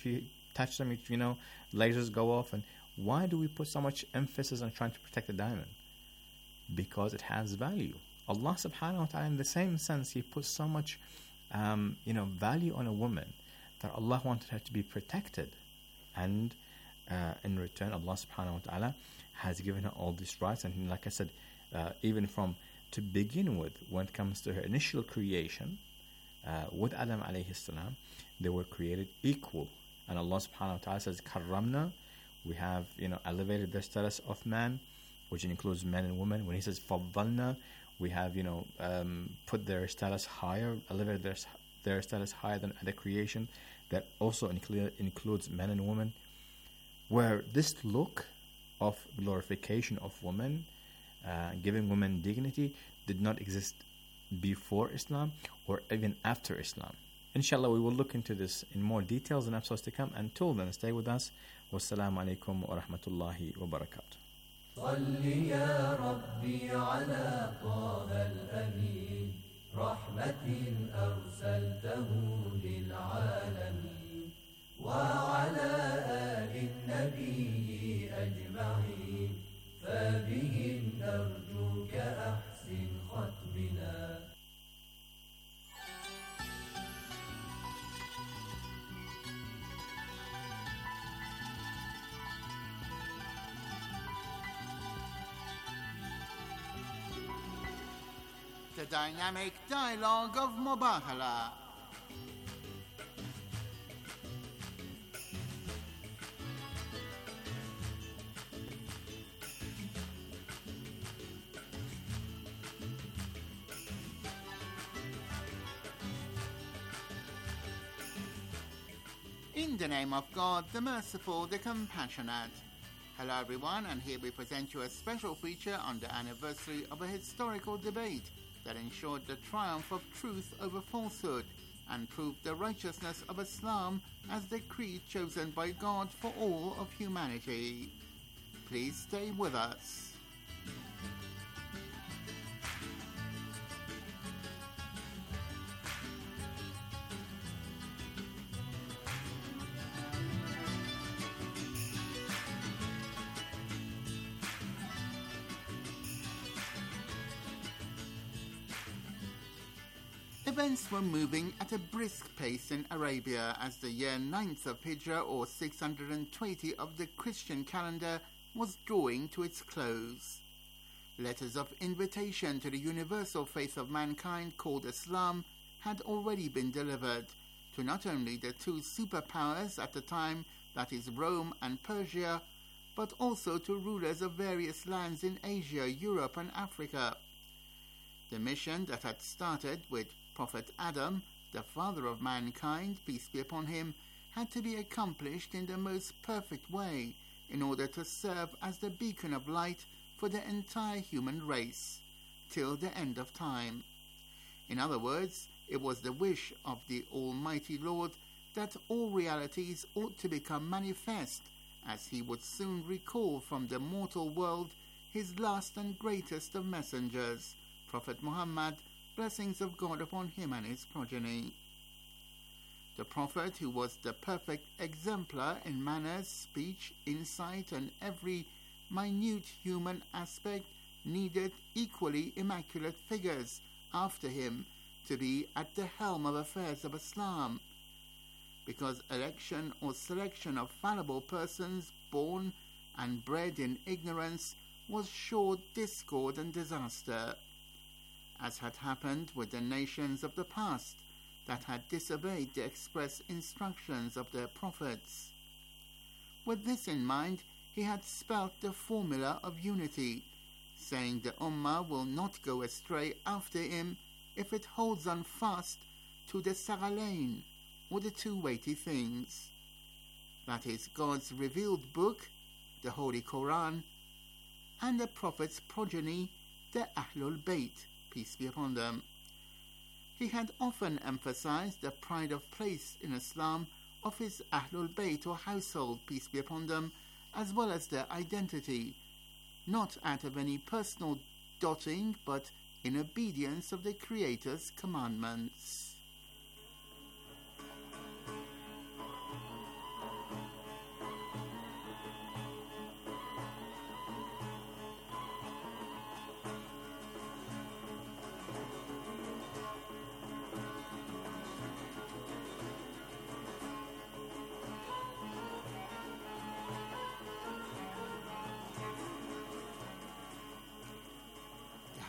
if you touch them, lasers go off. And why do we put so much emphasis on trying to protect the diamond? Because it has value. Allah subhanahu wa ta'ala, in the same sense, He put so much value on a woman that Allah wanted her to be protected. And in return, Allah subhanahu wa ta'ala has given her all these rights. And like I said, even from to begin with, when it comes to her initial creation, with Adam alayhi salam, they were created equal. And Allah subhanahu wa ta'ala says, Karramna, we have elevated the status of man, which includes men and women. When He says Faddalna, we have put their status higher, elevated their status higher than other creation. That also includes men and women. Where this look of glorification of women, giving women dignity, did not exist before Islam or even after Islam. Inshallah, we will look into this in more details in episodes to come. Until then, stay with us. Wassalamu alaikum wa rahmatullahi wa barakatuh. صل يا ربي على طه الأمين رحمة أرسلته للعالمين وعلى آل النبي أجمعين فبهم نرجوك أحسن ختمنا. The dynamic dialogue of Mubahala. In the name of God, the merciful, the compassionate. Hello everyone, and here we present you a special feature on the anniversary of a historical debate that ensured the triumph of truth over falsehood and proved the righteousness of Islam as the creed chosen by God for all of humanity. Please stay with us. Events were moving at a brisk pace in Arabia as the year 9th of Hijrah, or 620 of the Christian calendar, was drawing to its close. Letters of invitation to the universal faith of mankind called Islam had already been delivered to not only the two superpowers at the time, that is Rome and Persia, but also to rulers of various lands in Asia, Europe and Africa. The mission that had started with Prophet Adam, the father of mankind, peace be upon him, had to be accomplished in the most perfect way in order to serve as the beacon of light for the entire human race, till the end of time. In other words, it was the wish of the Almighty Lord that all realities ought to become manifest, as He would soon recall from the mortal world His last and greatest of messengers, Prophet Muhammad, blessings of God upon him and his progeny. The Prophet, who was the perfect exemplar in manners, speech, insight, and every minute human aspect, needed equally immaculate figures after him to be at the helm of affairs of Islam, because election or selection of fallible persons born and bred in ignorance was sure discord and disaster, as had happened with the nations of the past that had disobeyed the express instructions of their prophets. With this in mind, he had spelt the formula of unity, saying the Ummah will not go astray after him if it holds on fast to the Saralain, or the two weighty things, that is God's revealed book, the Holy Quran, and the Prophet's progeny, the Ahlul Bayt, peace be upon them. He had often emphasized the pride of place in Islam of his Ahlul Bayt or household, peace be upon them, as well as their identity, not out of any personal doting, but in obedience of the Creator's commandments.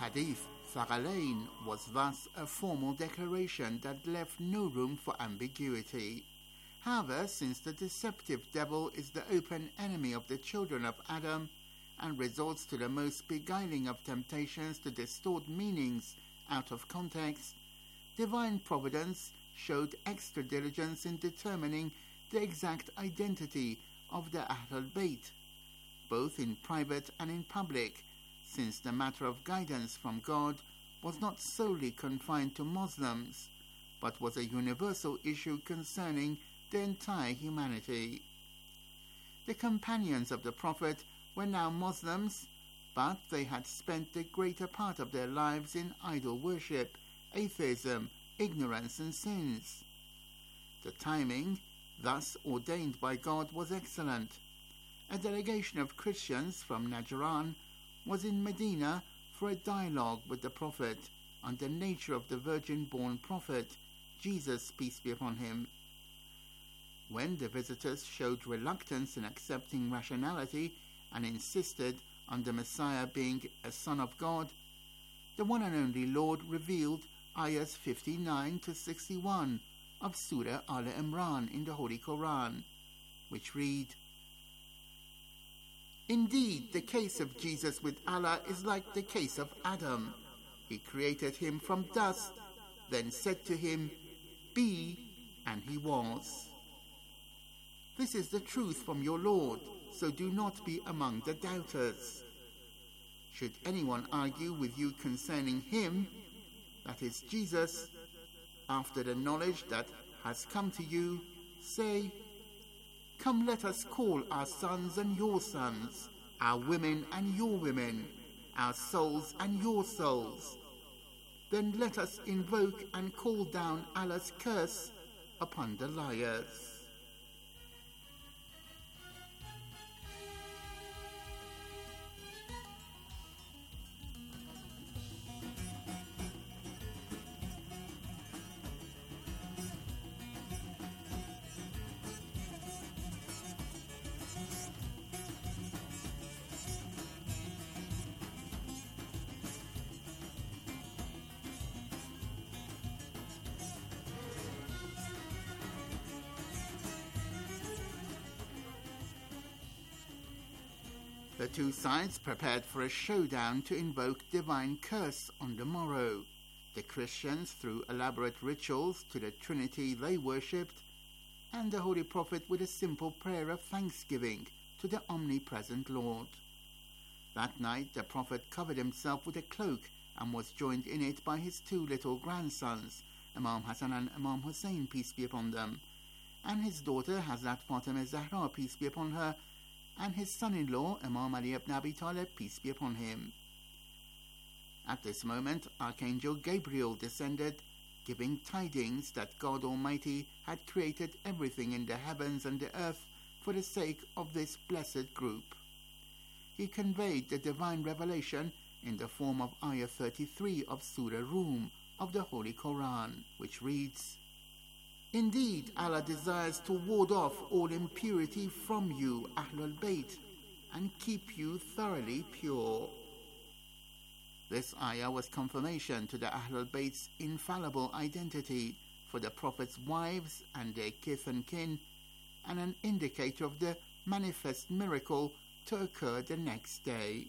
Hadith Thaqalain was thus a formal declaration that left no room for ambiguity. However, since the deceptive devil is the open enemy of the children of Adam and resorts to the most beguiling of temptations to distort meanings out of context, divine providence showed extra diligence in determining the exact identity of the Ahlul Bayt, both in private and in public, since the matter of guidance from God was not solely confined to Muslims, but was a universal issue concerning the entire humanity. The companions of the Prophet were now Muslims, but they had spent the greater part of their lives in idol worship, atheism, ignorance and sins. The timing, thus ordained by God, was excellent. A delegation of Christians from Najran was in Medina for a dialogue with the Prophet on the nature of the virgin-born Prophet, Jesus, peace be upon him. When the visitors showed reluctance in accepting rationality and insisted on the Messiah being a son of God, the one and only Lord revealed ayahs 59 to 61 of Surah Al-Imran in the Holy Quran, which read, "Indeed, the case of Jesus with Allah is like the case of Adam. He created him from dust, then said to him, 'Be,' and he was. This is the truth from your Lord, so do not be among the doubters. Should anyone argue with you concerning him, that is Jesus, after the knowledge that has come to you, say, 'Come, let us call our sons and your sons, our women and your women, our souls and your souls. Then let us invoke and call down Allah's curse upon the liars.'" The two sides prepared for a showdown to invoke divine curse on the morrow. The Christians through elaborate rituals to the Trinity they worshipped, and the Holy Prophet with a simple prayer of thanksgiving to the omnipresent Lord. That night the Prophet covered himself with a cloak and was joined in it by his two little grandsons, Imam Hassan and Imam Hussein, peace be upon them, and his daughter Hazrat Fatima Zahra, peace be upon her, and his son-in-law, Imam Ali ibn Abi Talib, peace be upon him. At this moment, Archangel Gabriel descended, giving tidings that God Almighty had created everything in the heavens and the earth for the sake of this blessed group. He conveyed the divine revelation in the form of Ayah 33 of Surah Rum of the Holy Quran, which reads, "Indeed, Allah desires to ward off all impurity from you, Ahlul Bayt, and keep you thoroughly pure." This ayah was confirmation to the Ahlul Bayt's infallible identity for the Prophet's wives and their kith and kin, and an indicator of the manifest miracle to occur the next day.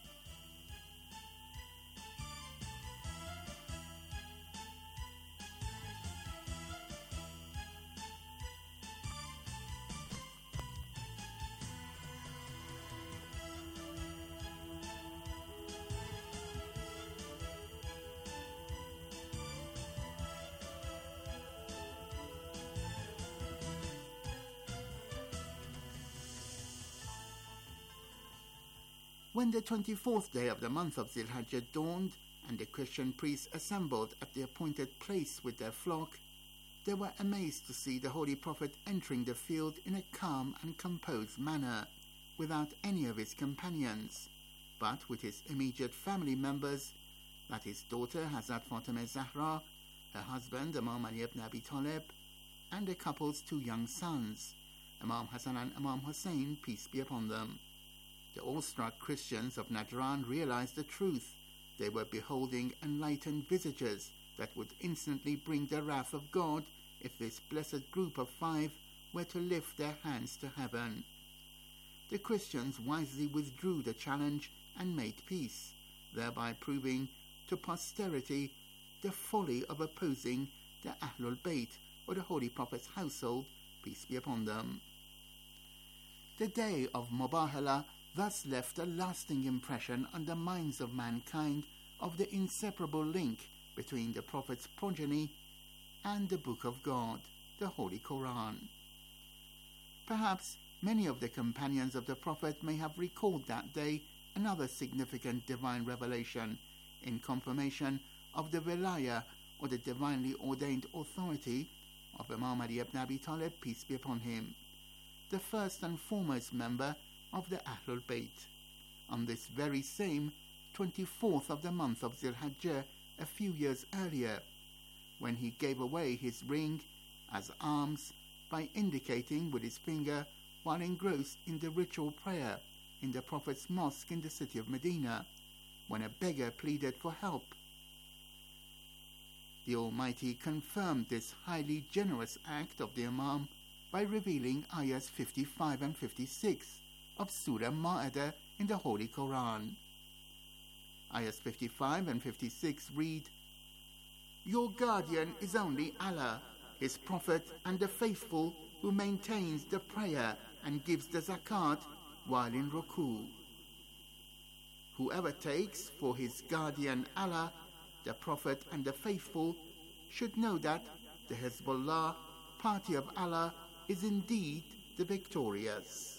When the 24th day of the month of Zilhajjah dawned, and the Christian priests assembled at the appointed place with their flock, they were amazed to see the Holy Prophet entering the field in a calm and composed manner, without any of his companions, but with his immediate family members, that his daughter Hazrat Fatima Zahra, her husband Imam Ali ibn Abi Talib, and the couple's two young sons, Imam Hassan and Imam Hussein, peace be upon them. The awestruck Christians of Najran realized the truth They were beholding enlightened visages that would instantly bring the wrath of God if this blessed group of 5 were to lift their hands to heaven. The Christians wisely withdrew the challenge and made peace, thereby proving to posterity the folly of opposing the Ahlul Bayt, or the Holy Prophet's household, peace be upon them. The day of Mubahala thus left a lasting impression on the minds of mankind of the inseparable link between the Prophet's progeny and the Book of God, the Holy Quran. Perhaps many of the companions of the Prophet may have recalled that day another significant divine revelation in confirmation of the Wilayah, or the divinely ordained authority, of Imam Ali ibn Abi Talib, peace be upon him, the first and foremost member of the Ahlul Bayt, on this very same 24th of the month of Zil-Hajjah a few years earlier, when he gave away his ring as alms by indicating with his finger while engrossed in the ritual prayer in the Prophet's mosque in the city of Medina, when a beggar pleaded for help. The Almighty confirmed this highly generous act of the Imam by revealing ayahs 55 and 56 of Surah Ma'idah in the Holy Quran. Ayahs 55 and 56 read, "Your guardian is only Allah, His Prophet and the faithful who maintains the prayer and gives the zakat while in ruku. Whoever takes for his guardian Allah, the Prophet and the faithful, should know that the Hezbollah, party of Allah, is indeed the victorious."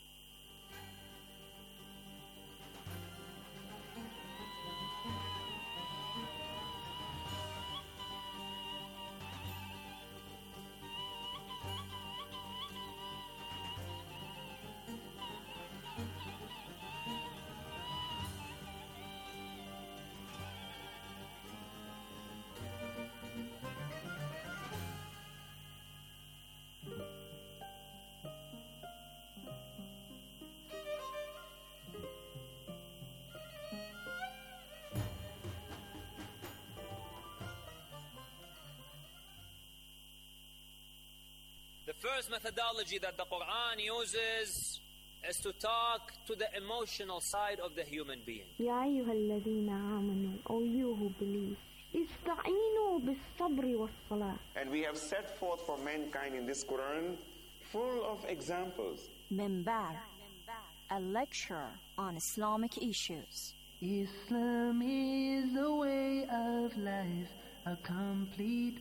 The first methodology that the Quran uses is to talk to the emotional side of the human being. يا أيها الذين آمنوا, O you who believe, استعينوا بالصبر والصلاة. And we have set forth for mankind in this Quran full of examples. Minbar, a lecture on Islamic issues. Islam is a way of life, a complete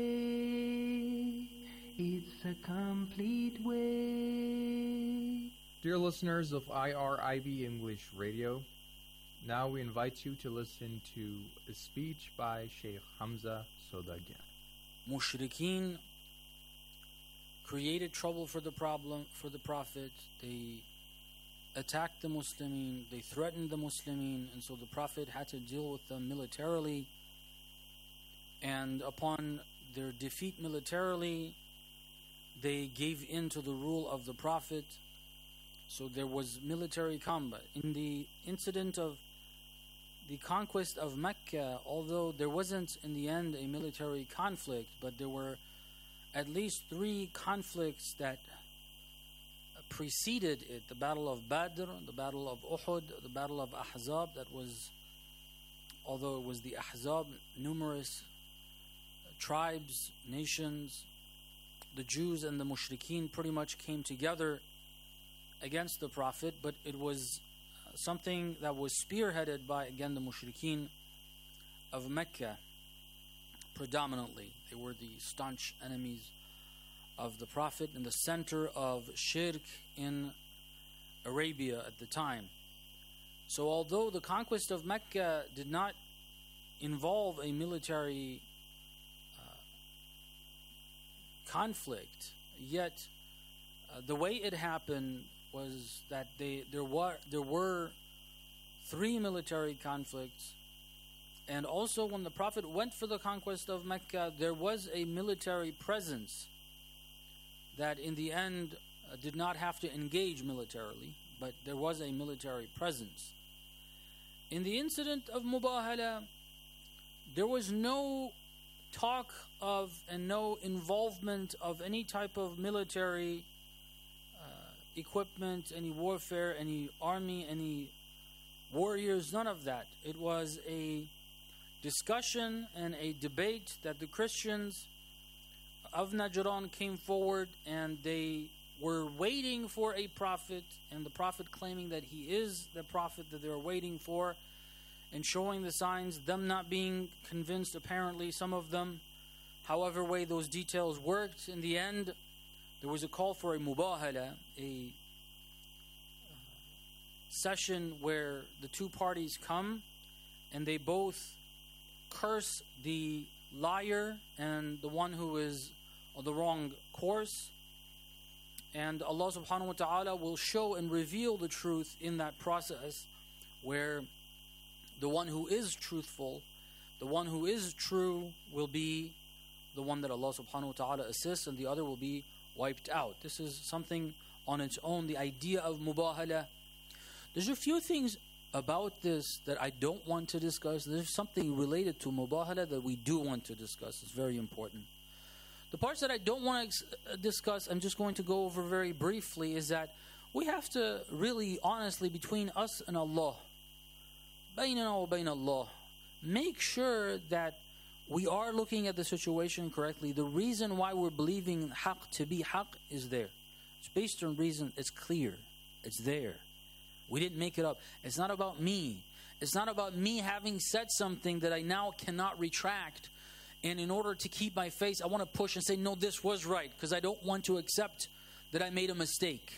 way. It's a complete way. Dear listeners of IRIB English Radio, now we invite you to listen to a speech by Sheikh Hamza Sodagian. Mushrikeen created trouble for the Prophet. They attacked the Muslimin, they threatened the Muslimin, and so the Prophet had to deal with them militarily. And upon their defeat militarily, they gave in to the rule of the Prophet. So there was military combat. In the incident of the conquest of Mecca, although there wasn't in the end a military conflict, but there were at least 3 conflicts that preceded it. The Battle of Badr, the Battle of Uhud, the Battle of Ahzab. That was, although it was the Ahzab, numerous tribes, nations, the Jews and the Mushrikeen pretty much came together against the Prophet, but it was something that was spearheaded by, again, the Mushrikeen of Mecca predominantly. They were the staunch enemies of the Prophet in the center of shirk in Arabia at the time. So although the conquest of Mecca did not involve a military conflict, yet the way it happened was that there were 3 military conflicts, and also when the Prophet went for the conquest of Mecca, there was a military presence that in the end did not have to engage militarily, but there was a military presence. in the incident of Mubahala, there was no talk of and no involvement of any type of military equipment, any warfare, any army, any warriors, none of that. It was a discussion and a debate that the Christians of Najran came forward, and they were waiting for a prophet, and the prophet claiming that he is the prophet that they were waiting for, and showing the signs, them not being convinced, apparently, some of them. However way those details worked, in the end, there was a call for a mubahala, a session where the two parties come and they both curse the liar and the one who is on the wrong course. And Allah subhanahu wa ta'ala will show and reveal the truth in that process, where the one who is truthful, the one who is true, will be the one that Allah subhanahu wa ta'ala assists, and the other will be wiped out. This is something on its own, the idea of mubahala. There's a few things about this that I don't want to discuss. There's something related to mubahala that we do want to discuss. It's very important. The parts that I don't want to discuss, I'm just going to go over very briefly, is that we have to really, honestly, between us and Allah, baynana wa bayn Allah, make sure that we are looking at the situation correctly. The reason why we're believing haqq to be haqq is there. It's based on reason. It's clear. It's there. We didn't make it up. It's not about me. It's not about me having said something that I now cannot retract. And in order to keep my face, I want to push and say, no, this was right, because I don't want to accept that I made a mistake.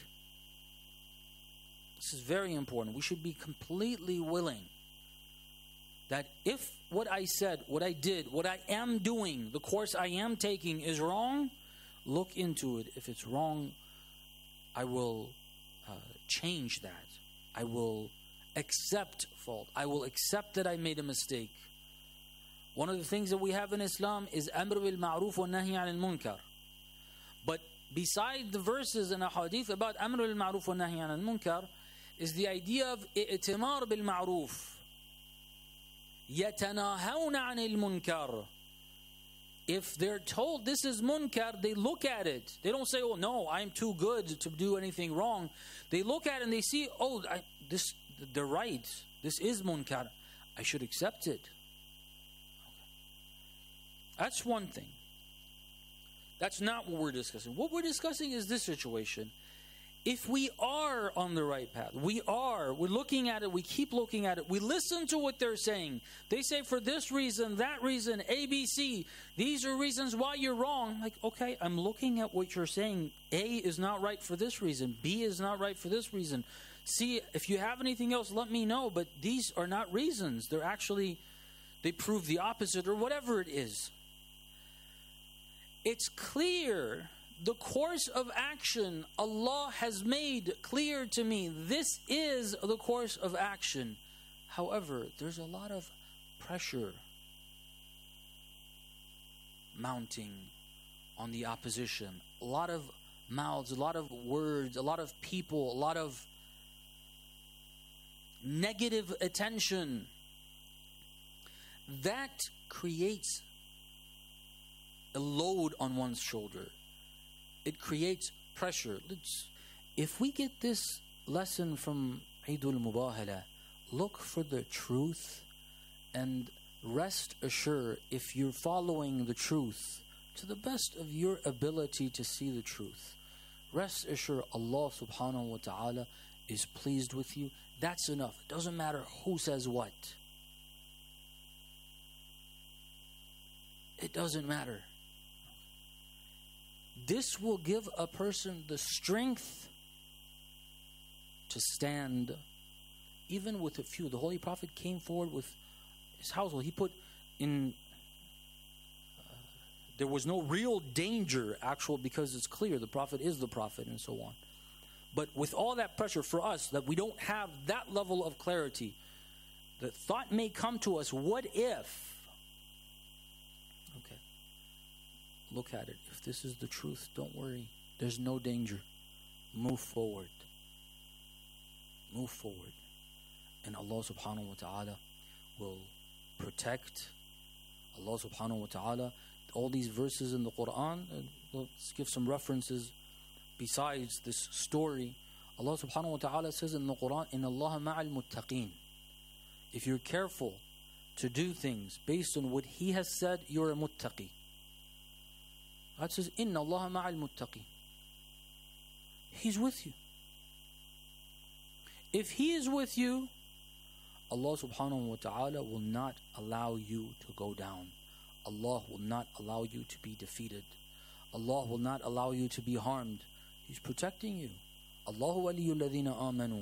This is very important. We should be completely willing that if what I said, what I did, what I am doing, the course I am taking is wrong, look into it. If it's wrong, I will change that. I will accept fault. I will accept that I made a mistake. One of the things that we have in Islam is amr bil ma'ruf wa nahy anil munkar. But beside the verses and the hadith about amr bil ma'ruf wa nahy anil munkar is the idea of i'timar bil ma'ruf. يَتَنَاهَوْنَ عَنِ الْمُنْكَرِ. If they're told this is munkar, they look at it. They don't say, oh no, I'm too good to do anything wrong. They look at it and they see, oh, they're right. This is munkar. I should accept it. That's one thing. That's not what we're discussing. What we're discussing is this situation. If we are on the right path, we're looking at it, we keep looking at it, we listen to what they're saying. They say for this reason, that reason, A, B, C, these are reasons why you're wrong. Like, okay, I'm looking at what you're saying. A is not right for this reason. B is not right for this reason. C, if you have anything else, let me know. But these are not reasons. They're actually, they prove the opposite or whatever it is. It's clear. The course of action Allah has made clear to me. This is the course of action. However, there's a lot of pressure mounting on the opposition. A lot of mouths, a lot of words, a lot of people, a lot of negative attention. That creates a load on one's shoulder. It creates pressure. If we get this lesson from Eidul Mubahala, look for the truth and rest assured, if you're following the truth to the best of your ability to see the truth, rest assured Allah subhanahu wa ta'ala is pleased with you. That's enough. It doesn't matter who says what. It doesn't matter. This will give a person the strength to stand even with a few. The Holy Prophet came forward with his household. He put in, there was no real danger actual, because it's clear the Prophet is the Prophet and so on. But with all that pressure for us, that we don't have that level of clarity, the thought may come to us, what if? Okay. Look at it. If this is the truth, don't worry. There's no danger. Move forward. Move forward. and Allah subhanahu wa ta'ala will protect. Allah subhanahu wa ta'ala, all these verses in the Quran, let's give some references besides this story. Allah subhanahu wa ta'ala says in the Quran, "Inna Allah ma'al muttaqeen." If you're careful to do things based on what He has said, you're a muttaqi. God says, "Inna Allah ma'al muttaqeen." He's with you. If He is with you, Allah subhanahu wa ta'ala will not allow you to go down. Allah will not allow you to be defeated. Allah will not allow you to be harmed. He's protecting you. Allahu waliyyu alladhina amanu.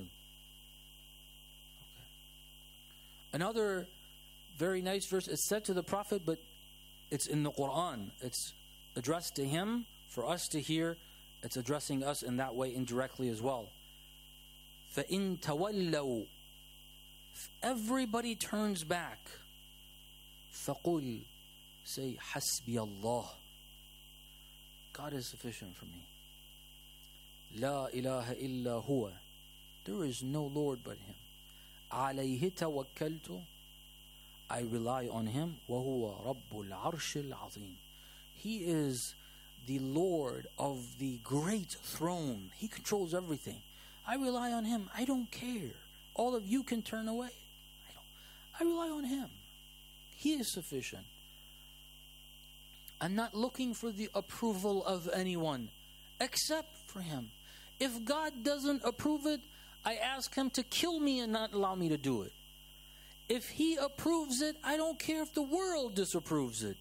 Another very nice verse is said to the Prophet, but it's in the Quran. It's addressed to him for us to hear. It's addressing us in that way indirectly as well. فَإِن تَوَلَّوْا, if everybody turns back, فَقُلْ, say, حَسْبِيَ اللَّهِ, God is sufficient for me. لَا إِلَهَ إِلَّا هُوَ, there is no Lord but Him. عَلَيْهِ تَوَكَّلْتُ, I rely on Him. وَهُوَ رَبُّ الْعَرْشِ الْعَظِيمِ, He is the Lord of the great throne. He controls everything. I rely on Him. I don't care. All of you can turn away. I rely on Him. He is sufficient. I'm not looking for the approval of anyone except for Him. If God doesn't approve it, I ask Him to kill me and not allow me to do it. If He approves it, I don't care if the world disapproves it.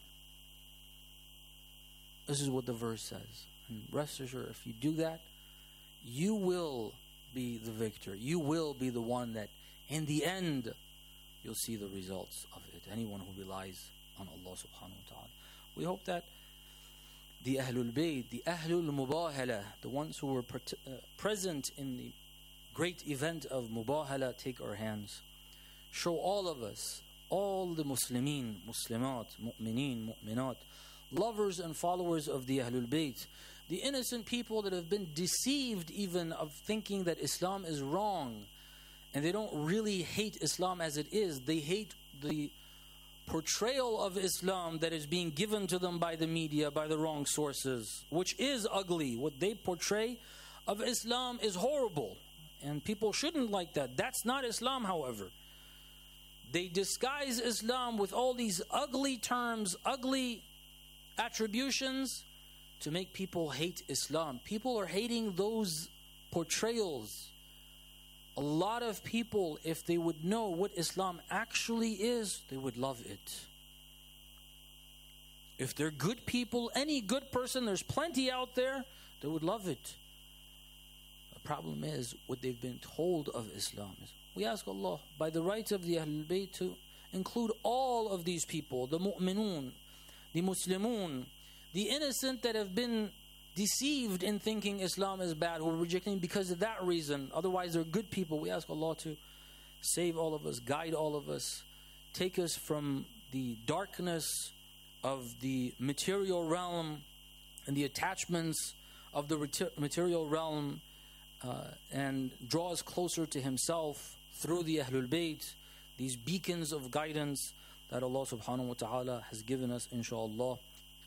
This is what the verse says. And rest assured, if you do that, you will be the victor. You will be the one that, in the end, you'll see the results of it. Anyone who relies on Allah subhanahu wa ta'ala. We hope that the Ahlul Bayt, the Ahlul Mubahala, the ones who were present in the great event of Mubahala, take our hands. Show all of us, all the Muslimin, Muslimat, Mu'mineen, Mu'minat, lovers and followers of the Ahlul Bayt, the innocent people that have been deceived even of thinking that Islam is wrong, and they don't really hate Islam as it is. They hate the portrayal of Islam that is being given to them by the media, by the wrong sources, which is ugly. What they portray of Islam is horrible, and people shouldn't like that. That's not Islam, however. They disguise Islam with all these ugly terms, ugly attributions, to make people hate Islam. People are hating those portrayals. A lot of people, if they would know what Islam actually is, they would love it. If they're good people, any good person, there's plenty out there, they would love it. The problem is what they've been told of Islam. We ask Allah, by the rights of the Ahlul Bayt, to include all of these people, the mu'minun, the muslimun, the innocent that have been deceived in thinking Islam is bad, who are rejecting because of that reason. Otherwise, they're good people. We ask Allah to save all of us, guide all of us, take us from the darkness of the material realm and the attachments of the material realm, and draw us closer to Himself through the Ahlul Bayt, these beacons of guidance that Allah subhanahu wa ta'ala has given us, inshaAllah.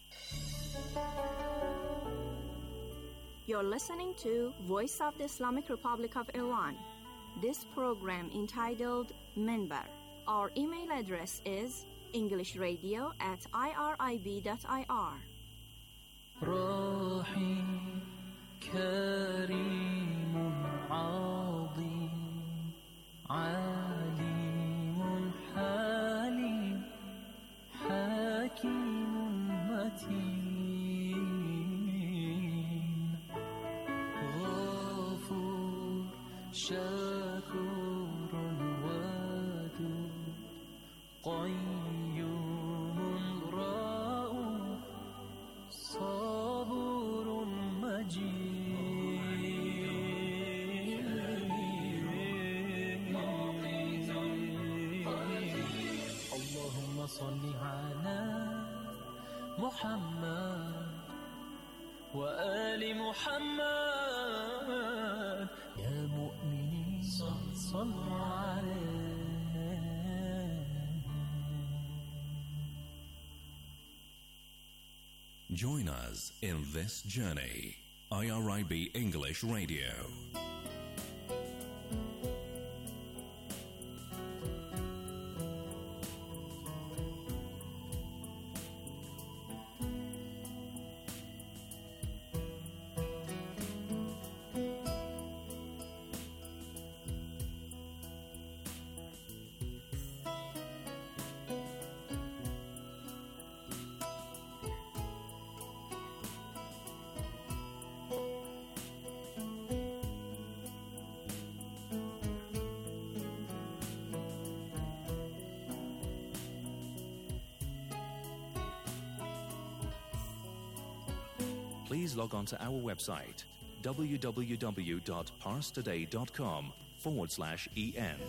You're listening to Voice of the Islamic Republic of Iran. This program entitled Minbar. Our email address is englishradio@irib.ir. رحيم كريم عظيم عليم حليم حكيم متين غفور شكور ودود قيوم رؤوف صبور مجيد اللهم صل على محمد وآل محمد يا مؤمنين صلوا عليه Join us in this journey. IRIB English Radio. Please log on to our website www.parstoday.com/en.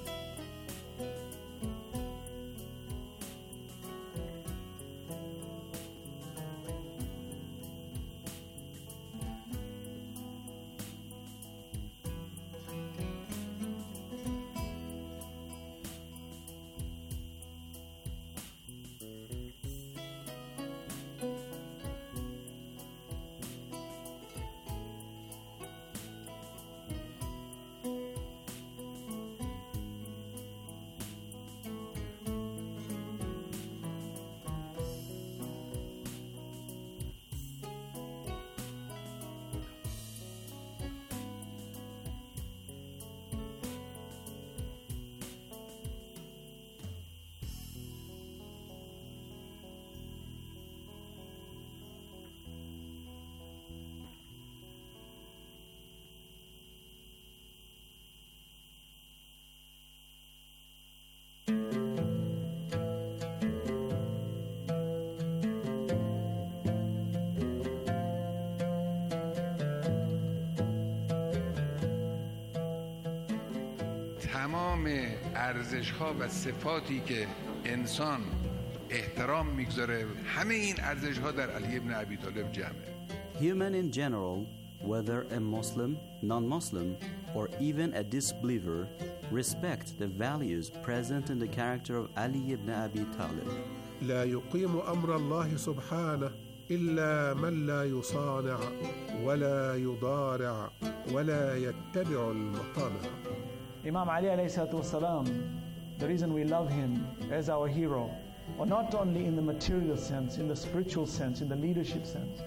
تمام ارزش‌ها و صفاتی که انسان احترام میگذاره همه این ارزش‌ها در علی ابن ابی طالب جمعه. Human in general, whether a Muslim, non-Muslim, or even a disbeliever, respect the values present in the character of Ali ibn Abi Talib. لا يقيم أمر الله سبحانه إلا من لا يصانع ولا يضارع ولا يتبع المطامع. Imam Ali alayhi salatu wasalam, the reason we love him as our hero, or not only in the material sense, in the spiritual sense, in the leadership sense.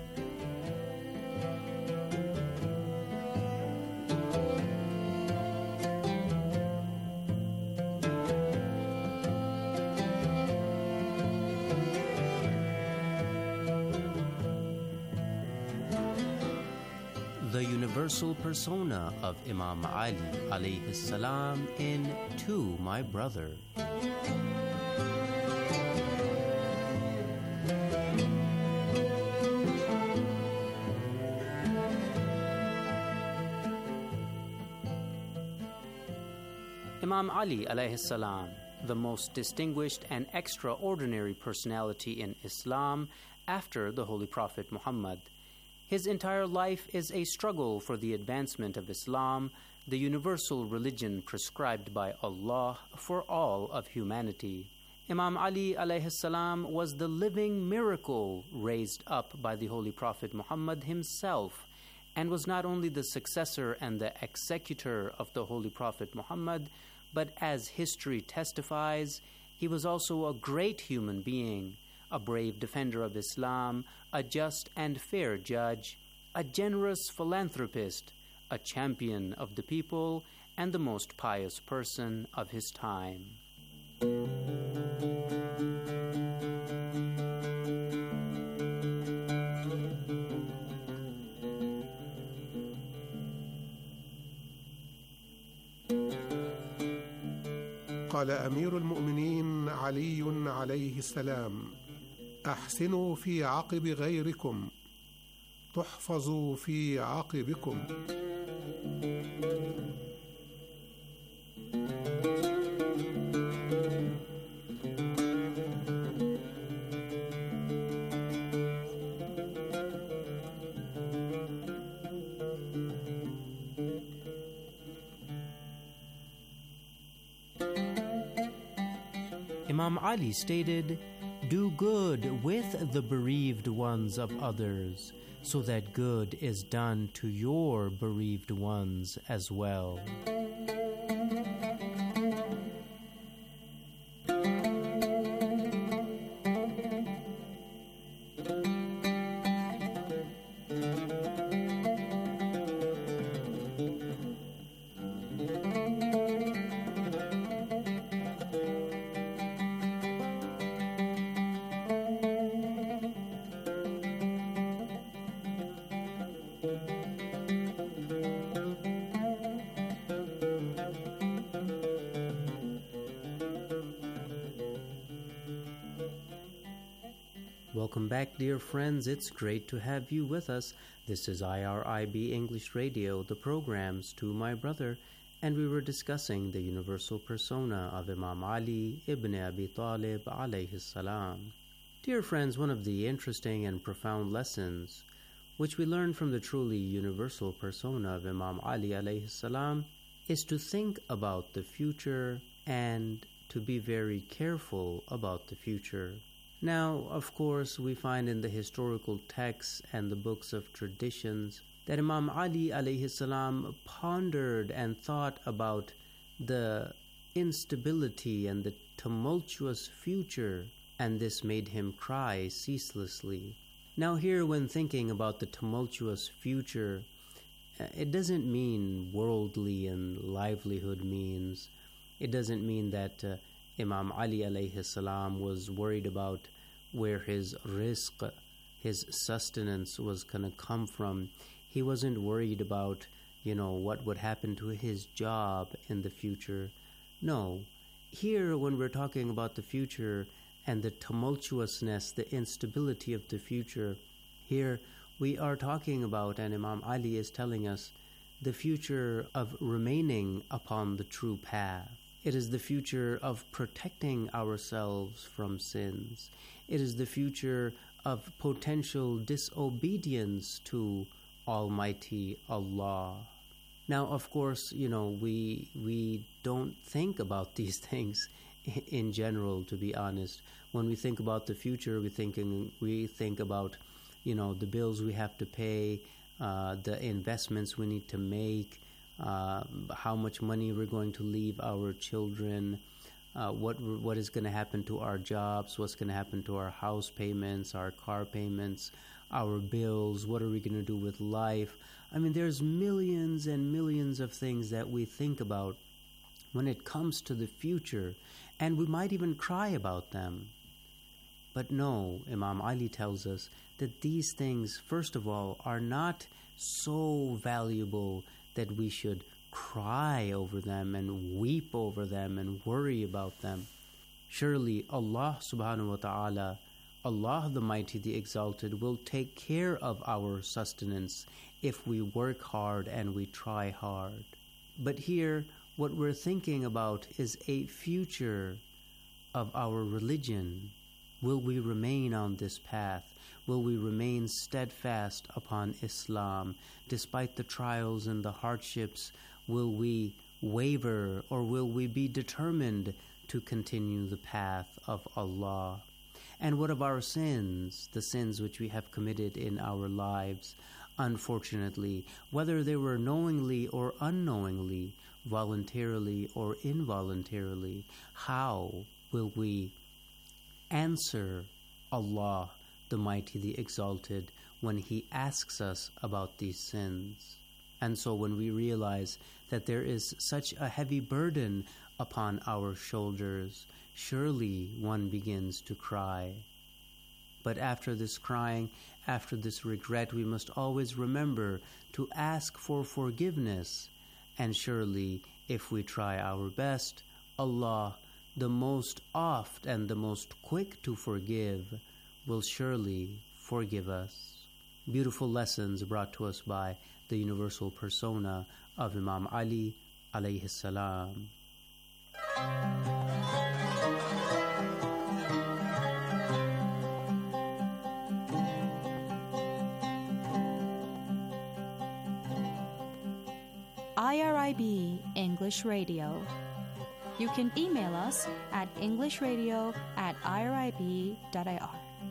The universal persona of Imam Ali alayhi salam in To My Brother. Imam Ali alayhi salam, the most distinguished and extraordinary personality in Islam after the Holy Prophet Muhammad. His entire life is a struggle for the advancement of Islam, the universal religion prescribed by Allah for all of humanity. Imam Ali alayhi salam was the living miracle raised up by the Holy Prophet Muhammad himself, and was not only the successor and the executor of the Holy Prophet Muhammad, but as history testifies, he was also a great human being, a brave defender of Islam, a just and fair judge, a generous philanthropist, a champion of the people, and the most pious person of his time. قال أمير المؤمنين علي عليه السلام: أحسنوا في عقب غيركم تحفظوا في عقبكم. Imam Ali stated, do good with the bereaved ones of others, so that good is done to your bereaved ones as well. Welcome back, dear friends. It's great to have you with us. This is IRIB English Radio, the programs to my brother, and we were discussing the universal persona of Imam Ali ibn Abi Talib alayhi salam. Dear friends, one of the interesting and profound lessons which we learn from the truly universal persona of Imam Ali alayhi salam is to think about the future and to be very careful about the future. Now, of course, we find in the historical texts and the books of traditions that Imam Ali alayhi salam pondered and thought about the instability and the tumultuous future, and this made him cry ceaselessly. Now here, when thinking about the tumultuous future, it doesn't mean worldly and livelihood means. It doesn't mean that Imam Ali alayhi salam was worried about where his rizq, his sustenance was going to come from. He wasn't worried about, what would happen to his job in the future. No. Here, when we're talking about the future and the tumultuousness, the instability of the future, here we are talking about, and Imam Ali is telling us, the future of remaining upon the true path. It is the future of protecting ourselves from sins. It is the future of potential disobedience to Almighty Allah. Now, of course, we don't think about these things in general, to be honest. When we think about the future, we think about, the bills we have to pay, the investments we need to make, how much money we're going to leave our children, what is going to happen to our jobs, what's going to happen to our house payments, our car payments, our bills, what are we going to do with life. I mean, there's millions and millions of things that we think about when it comes to the future, and we might even cry about them. But no, Imam Ali tells us that these things, first of all, are not so valuable that we should cry over them and weep over them and worry about them. Surely Allah subhanahu wa ta'ala, Allah the Mighty, the Exalted, will take care of our sustenance if we work hard and we try hard. But here, what we're thinking about is a future of our religion. Will we remain on this path? Will we remain steadfast upon Islam? Despite the trials and the hardships, will we waver, or will we be determined to continue the path of Allah? And what of our sins, the sins which we have committed in our lives? Unfortunately, whether they were knowingly or unknowingly, voluntarily or involuntarily, how will we answer Allah the Mighty, the Exalted, when He asks us about these sins? And so when we realize that there is such a heavy burden upon our shoulders, surely one begins to cry. But after this crying, after this regret, we must always remember to ask for forgiveness. And surely, if we try our best, Allah, the most oft and the most quick to forgive, will surely forgive us. Beautiful lessons brought to us by the universal persona of Imam Ali alayhi salam. IRIB English Radio. You can email us at englishradio@irib.org. irib.ir.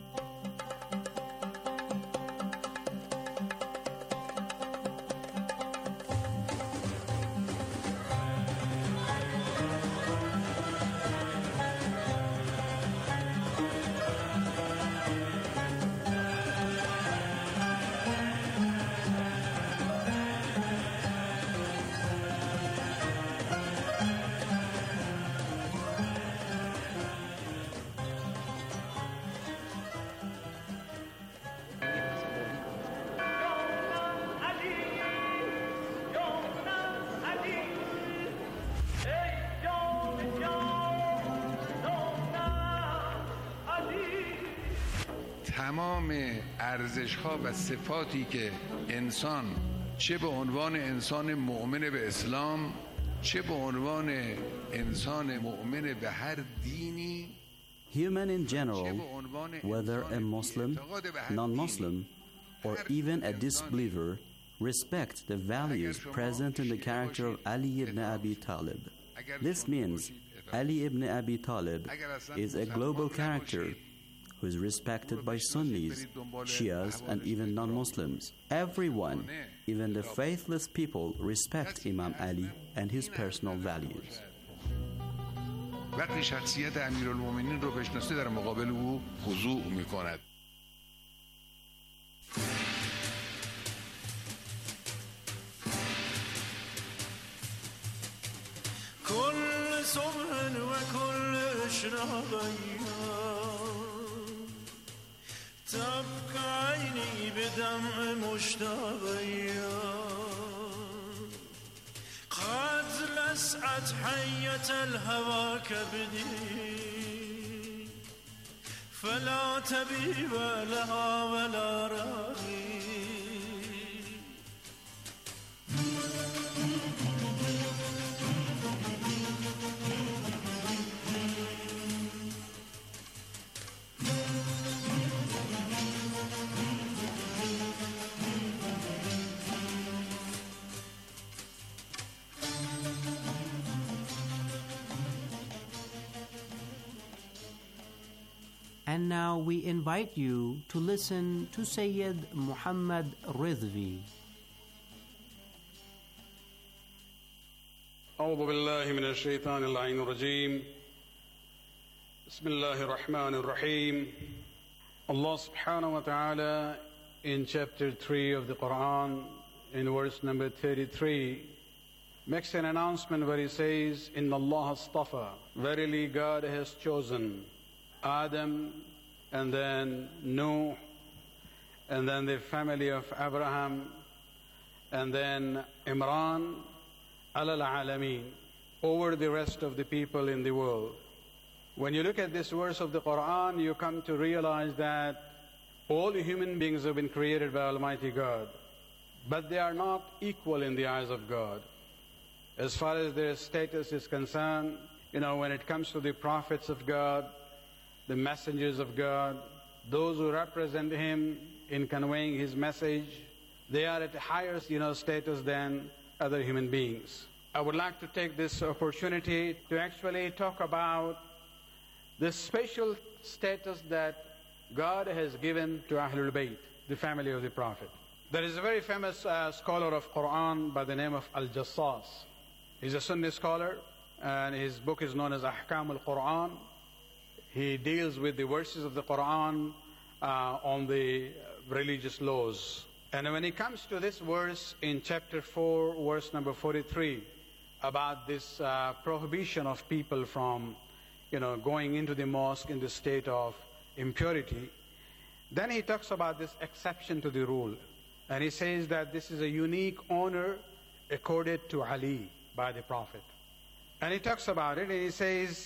تمام ارزش‌ها و صفاتی که انسان چه به عنوان انسان مؤمن به اسلام چه به عنوان انسان مؤمن به هر دینی Human in general, whether a Muslim, non-Muslim, or even a disbeliever, respect the values present in the character of Ali ibn Abi Talib. This means Ali ibn Abi Talib is a global character who is respected by Sunnis, Shias, and even non-Muslims. Everyone, even the faithless people, respect Imam Ali and his personal values. وقتی شخصیت امیرالمومنین رو بشناسه در مقابل او خضوع میکند. كل صبح وكل إشراق تبكى عيني بدمع مشتاقية قد لسعت حية الهوى كبدي فلا تبيب لها ولا راغي And now we invite you to listen to Sayyid Muhammad Ridvi. أعوذ بالله من الشيطان اللعين الرجيم بسم الله الرحمن الرحيم Allah subhanahu wa ta'ala in chapter 3 of the Quran in verse number 33 makes an announcement where he says Inna Allah astafa, verily God has chosen Adam, and then Nuh, and then the family of Abraham, and then Imran, alal alameen, over the rest of the people in the world. When you look at this verse of the Quran, you come to realize that all the human beings have been created by Almighty God, but they are not equal in the eyes of God. As far as their status is concerned, when it comes to the prophets of God, the messengers of God, those who represent Him in conveying His message, they are at a higher, status than other human beings. I would like to take this opportunity to actually talk about the special status that God has given to Ahlul Bayt, the family of the Prophet. There is a very famous scholar of Quran by the name of Al-Jassas. He's a Sunni scholar, and his book is known as Ahkam al-Quran. He deals with the verses of the Quran on the religious laws. And when it comes to this verse in chapter 4, verse number 43, about this prohibition of people from, going into the mosque in the state of impurity, then he talks about this exception to the rule. And he says that this is a unique honor accorded to Ali by the Prophet. And he talks about it, and he says,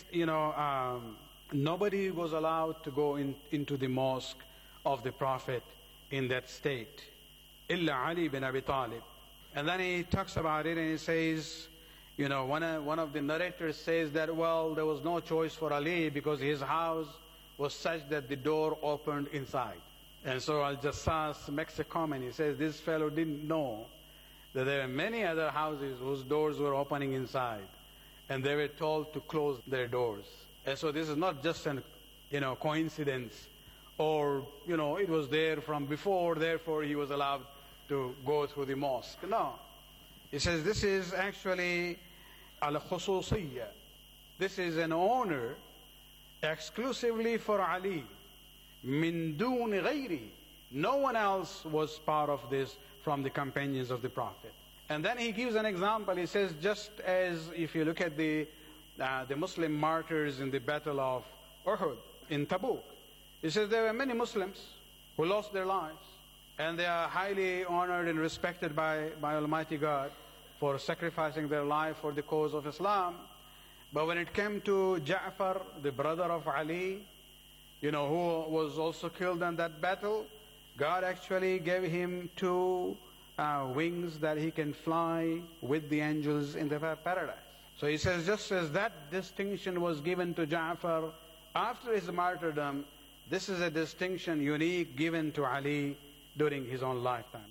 nobody was allowed to go into the mosque of the Prophet in that state. Illa Ali bin Abi Talib. And then he talks about it and he says, one of the narrators says that, well, there was no choice for Ali because his house was such that the door opened inside. And so Al-Jassas makes a comment. He says this fellow didn't know that there are many other houses whose doors were opening inside. And they were told to close their doors. And so this is not just a coincidence, or, it was there from before, therefore he was allowed to go through the mosque. No. He says this is actually al-khususiyya. This is an honor exclusively for Ali. Min dun ghayri. No one else was part of this from the companions of the Prophet. And then he gives an example. He says, just as if you look at the Muslim martyrs in the Battle of Uhud, in Tabuk, he says there were many Muslims who lost their lives, and they are highly honored and respected by Almighty God for sacrificing their life for the cause of Islam. But when it came to Ja'far, the brother of Ali, who was also killed in that battle, God actually gave him 2 wings that he can fly with the angels in the paradise. So he says, just as that distinction was given to Ja'far after his martyrdom, this is a distinction unique given to Ali during his own lifetime.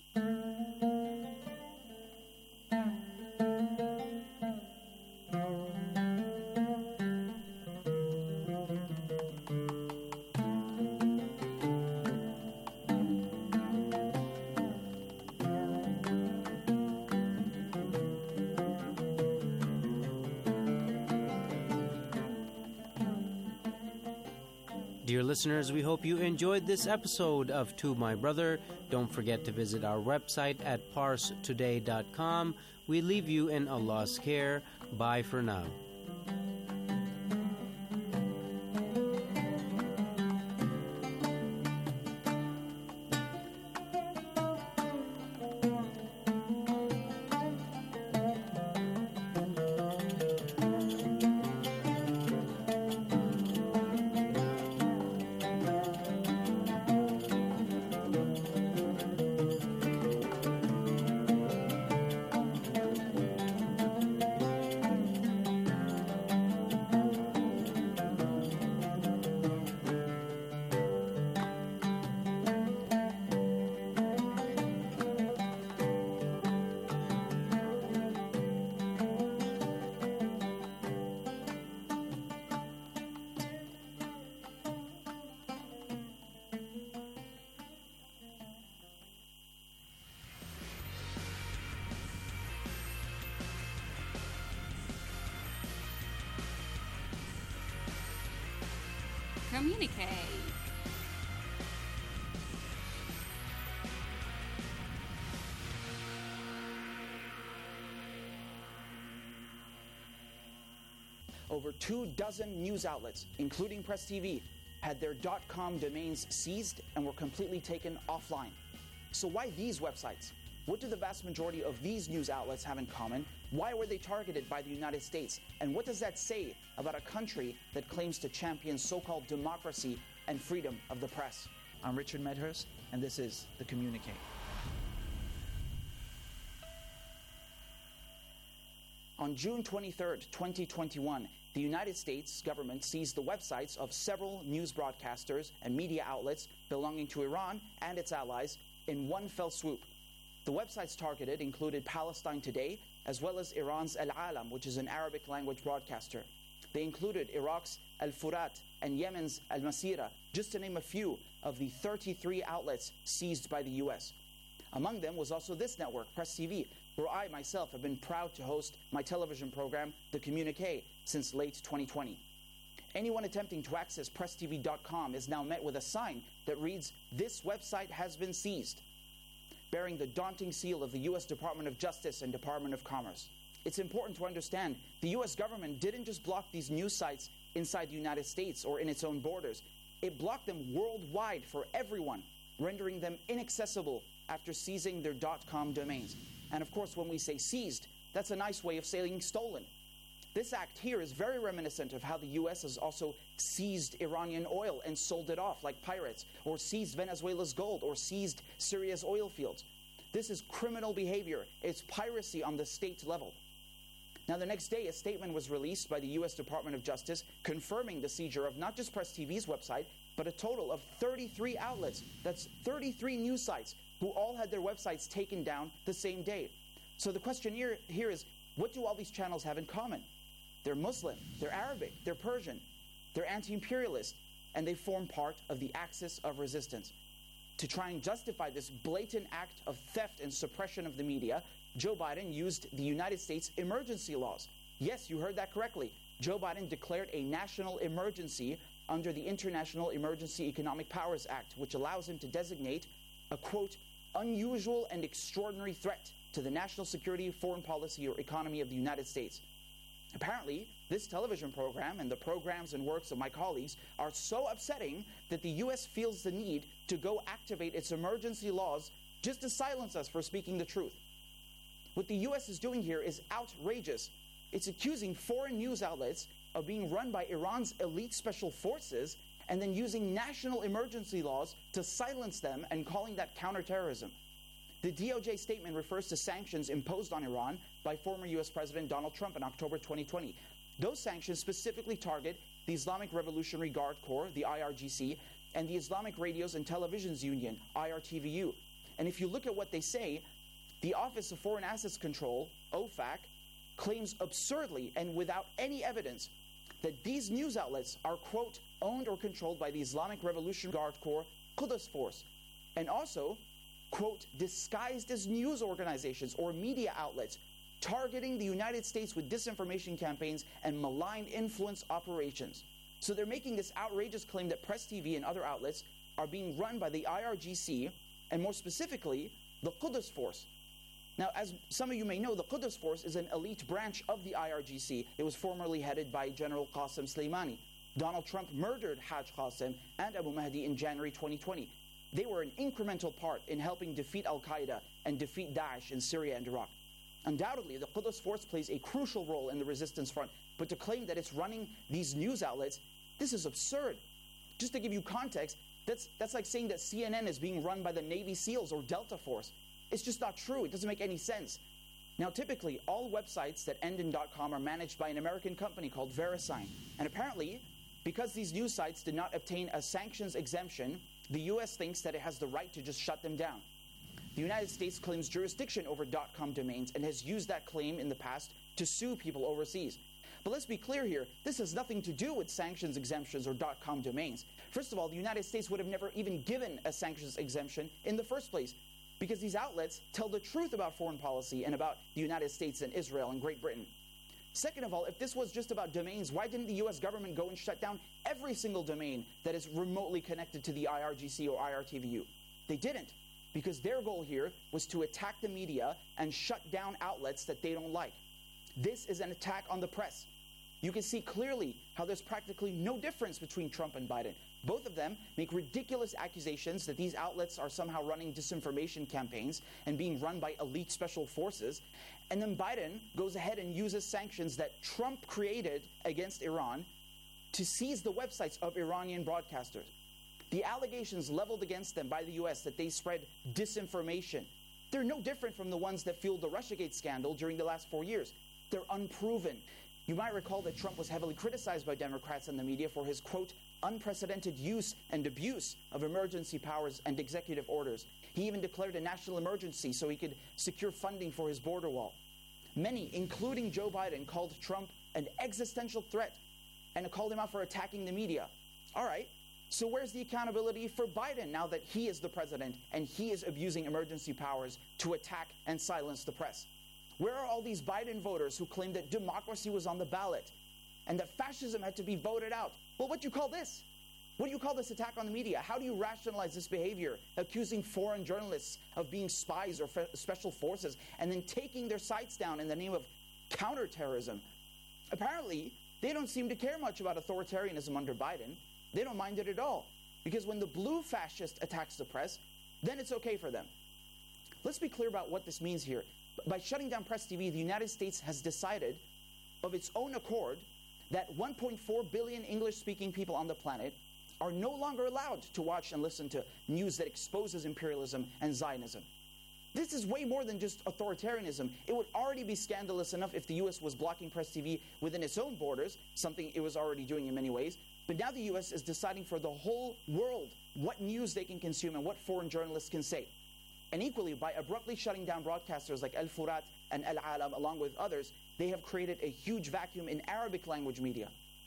Dear listeners, we hope you enjoyed this episode of To My Brother. Don't forget to visit our website at parstoday.com. We leave you in Allah's care. Bye for now. Communicate. Over 24 news outlets, including Press TV, had their .com domains seized and were completely taken offline. So why these websites? What do the vast majority of these news outlets have in common? Why were they targeted by the United States? And what does that say about a country that claims to champion so-called democracy and freedom of the press? I'm Richard Medhurst, and this is The Communicate. On June 23rd, 2021, the United States government seized the websites of several news broadcasters and media outlets belonging to Iran and its allies in one fell swoop. The websites targeted included Palestine Today, as well as Iran's Al-Alam, which is an Arabic language broadcaster. They included Iraq's Al-Furat and Yemen's Al-Masira, just to name a few of the 33 outlets seized by the U.S. Among them was also this network, Press TV, where I myself have been proud to host my television program, The Communique, since late 2020. Anyone attempting to access PressTV.com is now met with a sign that reads, "This website has been seized," bearing the daunting seal of the U.S. Department of Justice and Department of Commerce. It's important to understand the U.S. government didn't just block these news sites inside the United States or in its own borders. It blocked them worldwide for everyone, rendering them inaccessible after seizing their .com domains. And of course, when we say seized, that's a nice way of saying stolen. This act here is very reminiscent of how the U.S. has also seized Iranian oil and sold it off like pirates, or seized Venezuela's gold, or seized Syria's oil fields. This is criminal behavior. It's piracy on the state level. Now, the next day, a statement was released by the U.S. Department of Justice confirming the seizure of not just Press TV's website, but a total of 33 outlets. That's 33 news sites who all had their websites taken down the same day. So the question here is, what do all these channels have in common? They're Muslim, they're Arabic, they're Persian, they're anti-imperialist, and they form part of the axis of resistance. To try and justify this blatant act of theft and suppression of the media, Joe Biden used the United States emergency laws. Yes, you heard that correctly. Joe Biden declared a national emergency under the International Emergency Economic Powers Act, which allows him to designate a, quote, unusual and extraordinary threat to the national security, foreign policy, or economy of the United States. Apparently, this television program and the programs and works of my colleagues are so upsetting that the U.S. feels the need to go activate its emergency laws just to silence us for speaking the truth. What the U.S. is doing here is outrageous. It's accusing foreign news outlets of being run by Iran's elite special forces and then using national emergency laws to silence them and calling that counterterrorism. The DOJ statement refers to sanctions imposed on Iran by former U.S. President Donald Trump in October 2020. Those sanctions specifically target the Islamic Revolutionary Guard Corps, the IRGC, and the Islamic Radios and Televisions Union, IRTVU. And if you look at what they say, the Office of Foreign Assets Control, OFAC, claims absurdly and without any evidence that these news outlets are, quote, owned or controlled by the Islamic Revolutionary Guard Corps, Quds Force, and also, quote, disguised as news organizations or media outlets targeting the United States with disinformation campaigns and malign influence operations. So they're making this outrageous claim that Press TV and other outlets are being run by the IRGC, and more specifically, the Quds Force. Now, as some of you may know, the Quds Force is an elite branch of the IRGC. It was formerly headed by General Qasem Soleimani. Donald Trump murdered Haj Qasem and Abu Mahdi in January 2020. They were an incremental part in helping defeat Al-Qaeda and defeat Daesh in Syria and Iraq. Undoubtedly, the Quds Force plays a crucial role in the resistance front, but to claim that it's running these news outlets, this is absurd. Just to give you context, that's like saying that CNN is being run by the Navy SEALs or Delta Force. It's just not true. It doesn't make any sense. Now, typically, all websites that end in .com are managed by an American company called VeriSign. And apparently, because these news sites did not obtain a sanctions exemption, the U.S. thinks that it has the right to just shut them down. The United States claims jurisdiction over .com domains and has used that claim in the past to sue people overseas. But let's be clear here, this has nothing to do with sanctions exemptions or .com domains. First of all, the United States would have never even given a sanctions exemption in the first place, because these outlets tell the truth about foreign policy and about the United States and Israel and Great Britain. Second of all, if this was just about domains, why didn't the U.S. government go and shut down every single domain that is remotely connected to the IRGC or IRTVU? They didn't, because their goal here was to attack the media and shut down outlets that they don't like. This is an attack on the press. You can see clearly how there's practically no difference between Trump and Biden. Both of them make ridiculous accusations that these outlets are somehow running disinformation campaigns and being run by elite special forces. And then Biden goes ahead and uses sanctions that Trump created against Iran to seize the websites of Iranian broadcasters. The allegations leveled against them by the U.S. that they spread disinformation, they're no different from the ones that fueled the Russiagate scandal during the last 4 years. They're unproven. You might recall that Trump was heavily criticized by Democrats and the media for his, quote, unprecedented use and abuse of emergency powers and executive orders. He even declared a national emergency so he could secure funding for his border wall. Many, including Joe Biden, called Trump an existential threat and called him out for attacking the media. All right, so where's the accountability for Biden now that he is the president and he is abusing emergency powers to attack and silence the press? Where are all these Biden voters who claim that democracy was on the ballot and that fascism had to be voted out? Well, what do you call this? What do you call this attack on the media? How do you rationalize this behavior, accusing foreign journalists of being spies or special forces and then taking their sites down in the name of counterterrorism? Apparently, they don't seem to care much about authoritarianism under Biden. They don't mind it at all, because when the blue fascist attacks the press, then it's okay for them. Let's be clear about what this means here. By shutting down Press TV, the United States has decided of its own accord that 1.4 billion English-speaking people on the planet are no longer allowed to watch and listen to news that exposes imperialism and Zionism. This is way more than just authoritarianism. It would already be scandalous enough if the U.S. was blocking Press TV within its own borders, something it was already doing in many ways. But now the U.S. is deciding for the whole world what news they can consume and what foreign journalists can say. And equally, by abruptly shutting down broadcasters like Al Furat and Al Alam, along with others, they have created a huge vacuum in Arabic language media.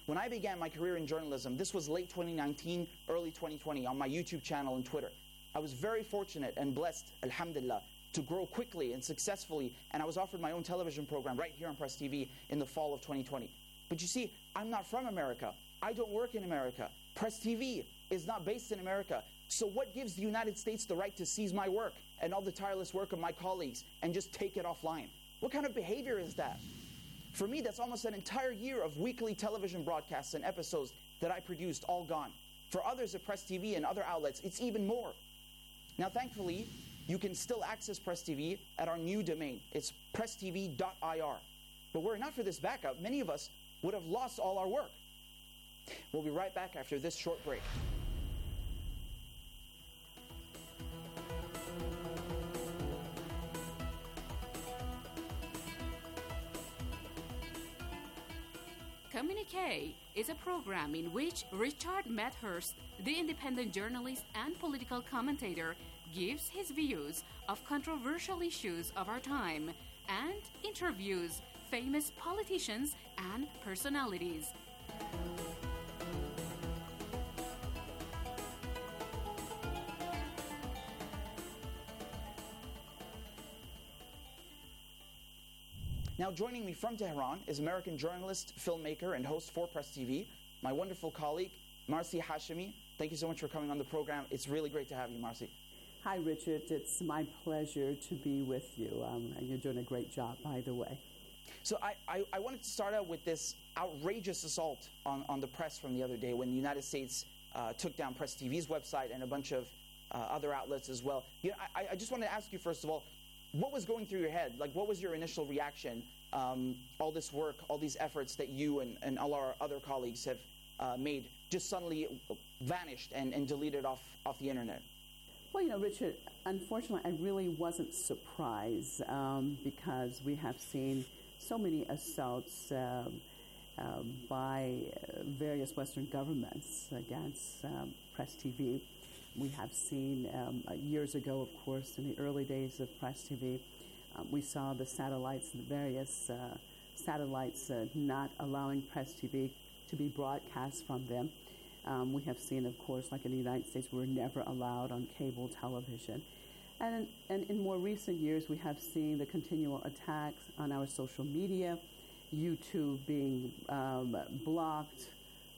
When I began my career in journalism, this was late 2019, early 2020, on my YouTube channel and Twitter. I was very fortunate and blessed, alhamdulillah, to grow quickly and successfully, and I was offered my own television program right here on Press TV in the fall of 2020. But you see, I'm not from America. I don't work in America. Press TV is not based in America. So what gives the United States the right to seize my work and all the tireless work of my colleagues and just take it offline? What kind of behavior is that? For me, that's almost an entire year of weekly television broadcasts and episodes that I produced, all gone. For others at Press TV and other outlets, it's even more. Now, thankfully, you can still access Press TV at our new domain. It's presstv.ir. But were it not for this backup, many of us would have lost all our work. We'll be right back after this short break. Communique is a program in which Richard Medhurst, the independent journalist and political commentator, gives his views of controversial issues of our time and interviews famous politicians and personalities. Now joining me from Tehran is American journalist, filmmaker, and host for Press TV, my wonderful colleague, Marcy Hashemi. Thank you so much for coming on the program. It's really great to have you, Marcy. Hi, Richard. It's my pleasure to be with you. And you're doing a great job, by the way. So I wanted to start out with this outrageous assault on the press from the other day when the United States took down Press TV's website and a bunch of other outlets as well. You know, I just wanted to ask you, first of all, what was going through your head? Like, what was your initial reaction? All this work, all these efforts that you and all our other colleagues have made just suddenly vanished and deleted off the internet? Well, you know, Richard, unfortunately, I really wasn't surprised because we have seen so many assaults by various Western governments against Press TV. We have seen years ago, of course, in the early days of Press TV, we saw the satellites, the various satellites not allowing Press TV to be broadcast from them. We have seen, of course, like in the United States, we're never allowed on cable television. And in more recent years, we have seen the continual attacks on our social media, YouTube being blocked,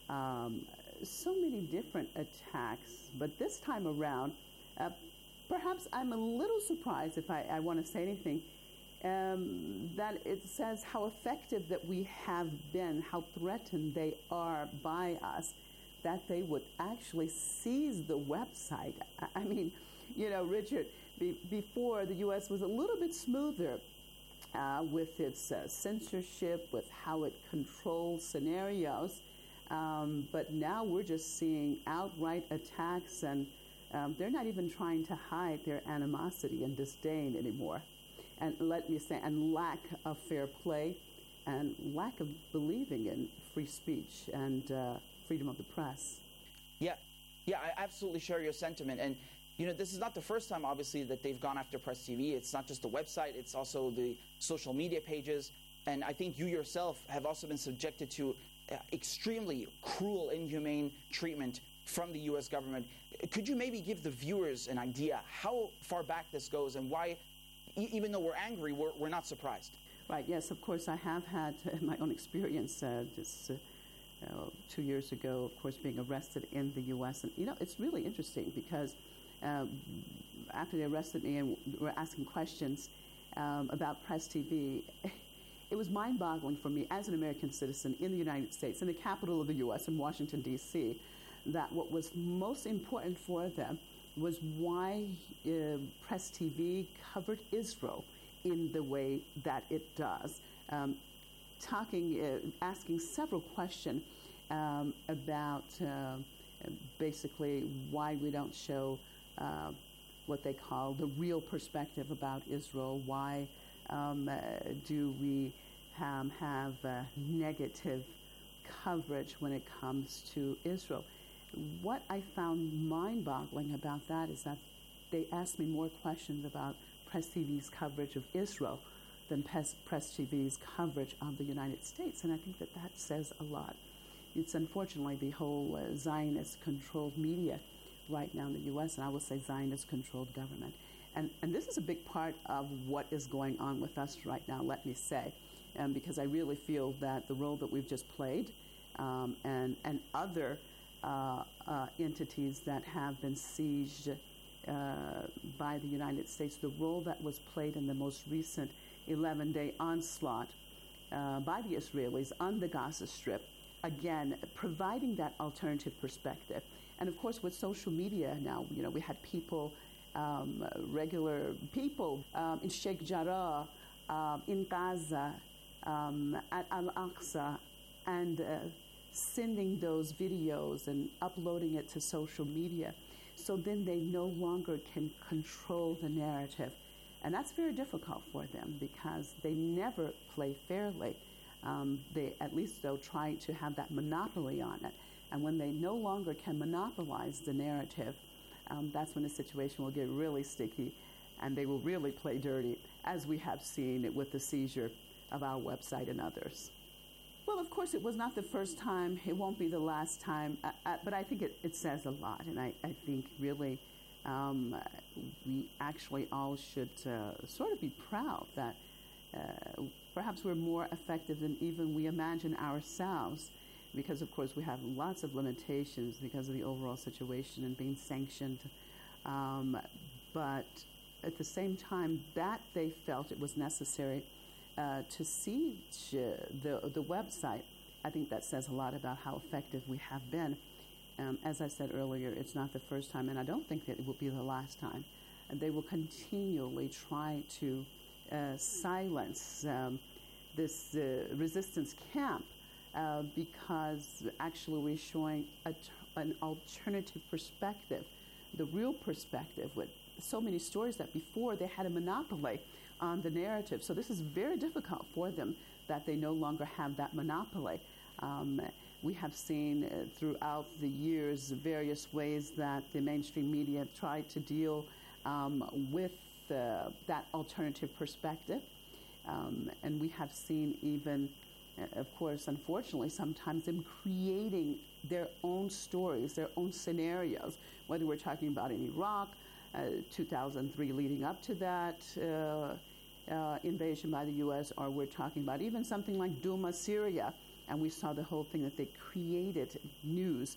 so many different attacks. But this time around, perhaps I'm a little surprised, if I want to say anything, that it says how effective that we have been, how threatened they are by us, that they would actually seize the website. I mean, you know, Richard, before the U.S. was a little bit smoother with its censorship, with how it controls scenarios, but now we're just seeing outright attacks, and they're not even trying to hide their animosity and disdain anymore. And let me say, and lack of fair play, and lack of believing in free speech and freedom of the press. Yeah, I absolutely share your sentiment. And, you know, this is not the first time, obviously, that they've gone after Press TV. It's not just the website, it's also the social media pages. And I think you yourself have also been subjected to extremely cruel, inhumane treatment from the U.S. government. Could you maybe give the viewers an idea how far back this goes and why, even though we're angry, we're not surprised? Right, yes, of course, I have had my own experience just 2 years ago, of course, being arrested in the U.S. And, you know, it's really interesting because after they arrested me and were asking questions about Press TV, it was mind-boggling for me as an American citizen in the United States, in the capital of the U.S., in Washington, D.C., that what was most important for them was why Press TV covered Israel in the way that it does, asking several questions about basically why we don't show what they call the real perspective about Israel, why do we have negative coverage when it comes to Israel. What I found mind-boggling about that is that they asked me more questions about Press TV's coverage of Israel than Press TV's coverage of the United States, and I think that says a lot. it's unfortunately the whole Zionist-controlled media right now in the U.S., and I will say Zionist-controlled government. And this is a big part of what is going on with us right now, let me say, because I really feel that the role that we've just played and other entities that have been sieged by the United States, the role that was played in the most recent 11-day onslaught by the Israelis on the Gaza Strip, again, providing that alternative perspective. And of course, with social media now, we had people, regular people in Sheikh Jarrah, in Gaza, at Al-Aqsa, and sending those videos and uploading it to social media. So then they no longer can control the narrative. And that's very difficult for them because they never play fairly. They, at least they'll try to have that monopoly on it. And when they no longer can monopolize the narrative, that's when the situation will get really sticky and they will really play dirty, as we have seen it with the seizure of our website and others. Well, of course, it was not the first time. It won't be the last time. But I think it says a lot. And I think really we actually all should sort of be proud that perhaps we're more effective than even we imagine ourselves, because, of course, we have lots of limitations because of the overall situation and being sanctioned. But at the same time, that they felt it was necessary to siege the website. I think that says a lot about how effective we have been. As I said earlier, it's not the first time, and I don't think that it will be the last time. And they will continually try to silence this resistance camp because actually we're showing an alternative perspective, the real perspective, with so many stories that before they had a monopoly on the narrative. So this is very difficult for them that they no longer have that monopoly. We have seen throughout the years various ways that the mainstream media tried to deal with that alternative perspective. And we have seen even, of course, unfortunately, sometimes them creating their own stories, their own scenarios, whether we're talking about in Iraq, 2003 leading up to that invasion by the U.S., or we're talking about even something like Douma, Syria, and we saw the whole thing that they created news.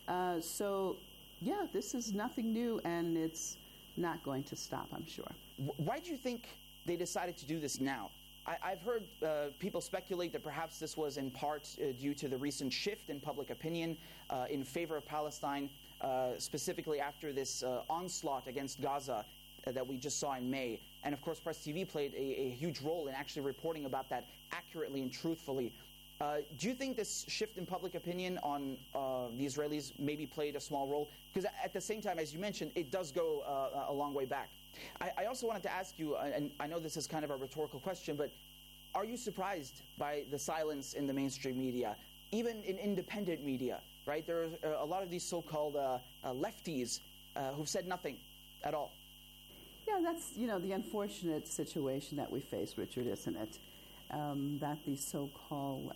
So, yeah, this is nothing new, and it's not going to stop, I'm sure. Why do you think they decided to do this now? I've heard people speculate that perhaps this was in part due to the recent shift in public opinion in favor of Palestine, specifically after this onslaught against Gaza that we just saw in May. And of course, Press TV played a huge role in actually reporting about that accurately and truthfully. Do you think this shift in public opinion on the Israelis maybe played a small role? Because at the same time, as you mentioned, it does go a long way back. I also wanted to ask you, and I know this is kind of a rhetorical question, but are you surprised by the silence in the mainstream media, even in independent media, right? There are a lot of these so-called lefties who've said nothing at all. Yeah, that's, the unfortunate situation that we face, Richard, isn't it? That these so-called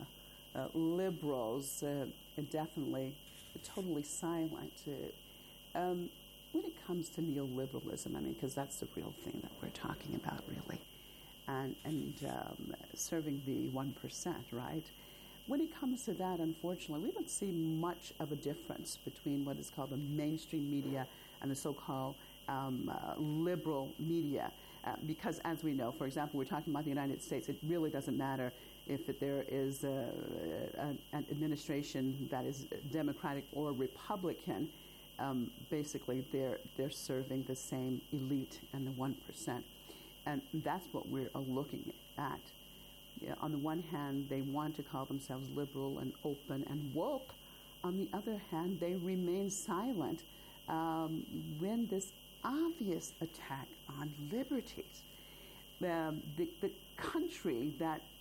liberals definitely totally silent. When it comes to neoliberalism, because that's the real thing that we're talking about, really, and serving the 1%, right? When it comes to that, unfortunately, we don't see much of a difference between what is called the mainstream media and the so-called liberal media. Because as we know, for example, we're talking about the United States, it really doesn't matter if there is an administration that is Democratic or Republican. Basically, they're serving the same elite and the 1%. And that's what we're looking at. On the one hand, they want to call themselves liberal and open and woke. On the other hand, they remain silent when this obvious attack on liberties. The country that